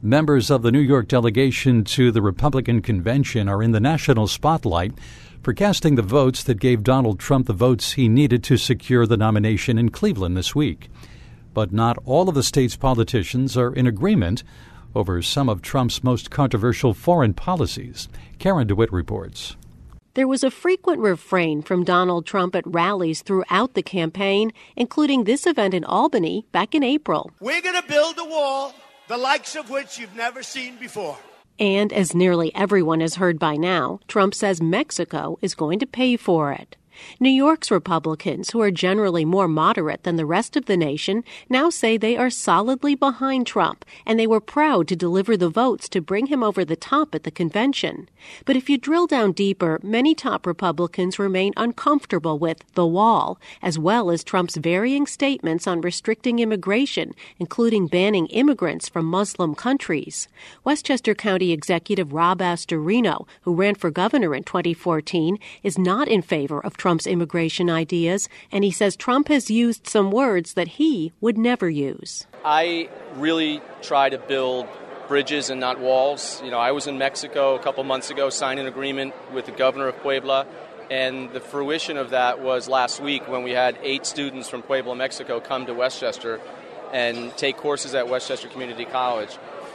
Members of the New York delegation to the Republican convention are in the national spotlight for casting the votes that gave Donald Trump the votes he needed to secure the nomination in Cleveland this week. But not all of the state's politicians are in agreement over some of Trump's most controversial foreign policies. Karen DeWitt reports. There was a frequent refrain from Donald Trump at rallies throughout the campaign, including this event in Albany back in April. We're going to build a wall, the likes of which you've never seen before. And as nearly everyone has heard by now, Trump says Mexico is going to pay for it. New York's Republicans, who are generally more moderate than the rest of the nation, now say they are solidly behind Trump, and they were proud to deliver the votes to bring him over the top at the convention. But if you drill down deeper, many top Republicans remain uncomfortable with the wall, as well as Trump's varying statements on restricting immigration, including banning immigrants from Muslim countries. Westchester County Executive Rob Astorino, who ran for governor in 2014, is not in favor of Trump's immigration ideas, and he says Trump has used some words that he would never use. I really try to build bridges and not walls. I was in Mexico a couple months ago, signed an agreement with the governor of Puebla, and the fruition of that was last week when we had 8 students from Puebla, Mexico come to Westchester and take courses at Westchester Community College.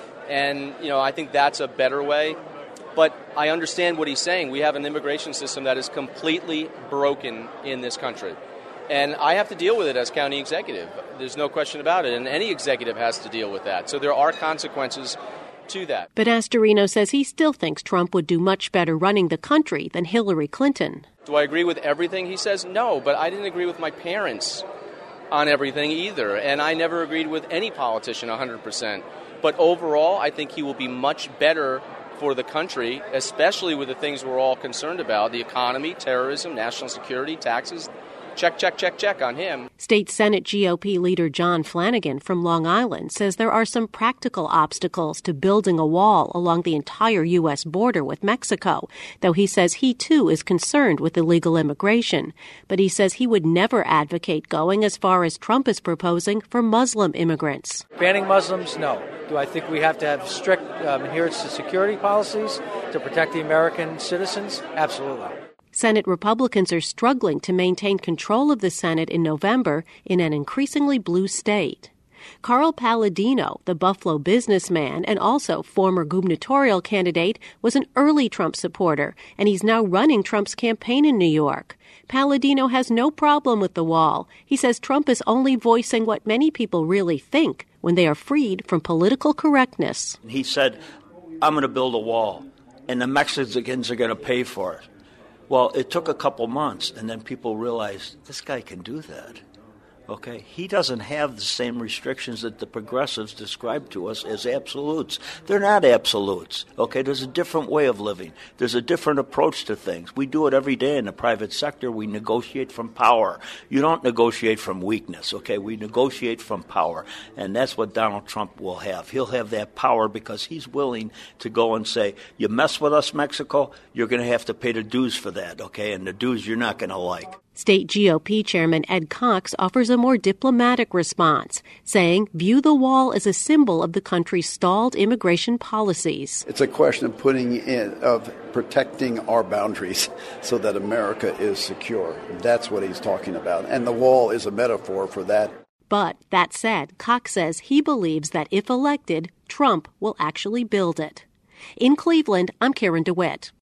And, I think that's a better way. But I understand what he's saying. We have an immigration system that is completely broken in this country. And I have to deal with it as county executive. There's no question about it. And any executive has to deal with that. So there are consequences to that. But Astorino says he still thinks Trump would do much better running the country than Hillary Clinton. Do I agree with everything he says? No, but I didn't agree with my parents on everything either. And I never agreed with any politician 100%. But overall, I think he will be much better for the country, especially with the things we're all concerned about, the economy, terrorism, national security, taxes. Check, check, check, check on him. State Senate GOP leader John Flanagan from Long Island says there are some practical obstacles to building a wall along the entire U.S. border with Mexico, though he says he, too, is concerned with illegal immigration. But he says he would never advocate going as far as Trump is proposing for Muslim immigrants. Banning Muslims, no. Do I think we have to have strict adherence to security policies to protect the American citizens? Absolutely. Senate Republicans are struggling to maintain control of the Senate in November in an increasingly blue state. Carl Palladino, the Buffalo businessman and also former gubernatorial candidate, was an early Trump supporter, and he's now running Trump's campaign in New York. Palladino has no problem with the wall. He says Trump is only voicing what many people really think when they are freed from political correctness. He said, I'm going to build a wall, and the Mexicans are going to pay for it. Well, it took a couple months, and then people realized this guy can do that. Okay, he doesn't have the same restrictions that the progressives describe to us as absolutes. They're not absolutes. Okay, there's a different way of living. There's a different approach to things. We do it every day in the private sector. We negotiate from power. You don't negotiate from weakness. Okay, we negotiate from power, and that's what Donald Trump will have. He'll have that power because he's willing to go and say, "You mess with us, Mexico, you're going to have to pay the dues for that." Okay, and the dues you're not going to like. State GOP Chairman Ed Cox offers a more diplomatic response, saying, view the wall as a symbol of the country's stalled immigration policies. It's a question of protecting our boundaries so that America is secure. That's what he's talking about. And the wall is a metaphor for that. But that said, Cox says he believes that if elected, Trump will actually build it. In Cleveland, I'm Karen DeWitt.